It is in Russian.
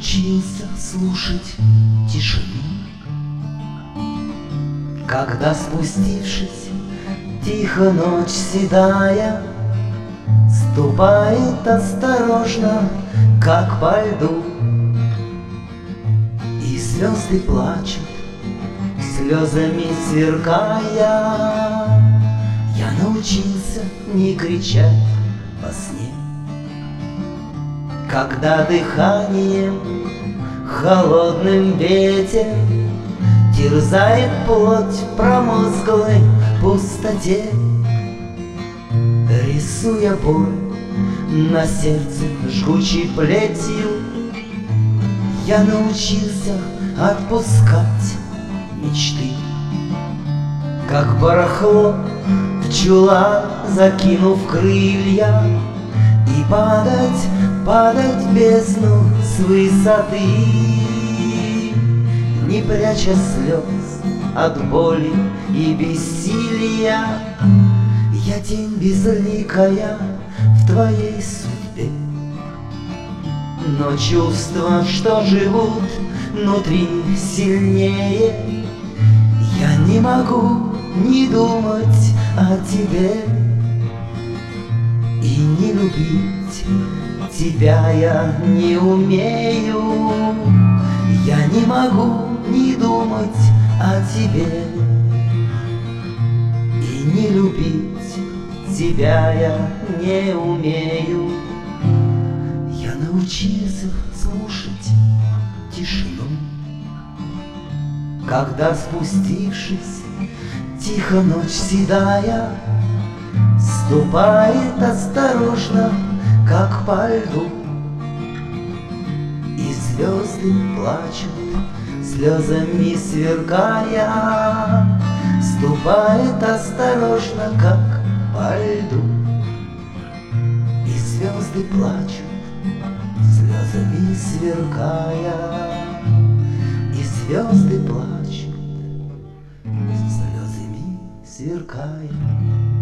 научился слушать тишину, когда, спустившись, тихо ночь седая ступает осторожно, как по льду, и звезды плачут, слезами сверкая. Я научился не кричать во сне, когда дыханием холодным ветер терзает плоть в промозглой пустоте, рисуя боль на сердце жгучей плетью. Я научился отпускать мечты, как барахло в чулан закинув крылья, и падать, падать в бездну с высоты, не пряча слез от боли и бессилия. Я тень безликая в твоей судьбе, но чувства, что живут внутри, сильнее. Я не могу не думать о тебе, и не любить тебя я не умею. Я не могу не думать о тебе, и не любить тебя я не умею. Я научился слушать тишину, когда, спустившись, тихо ночь седая ступает осторожно, как по льду, и звезды плачут, слезами сверкая, ступает осторожно, как по льду, и звезды плачут, слезами сверкая, и звезды плачут, слезами сверкая.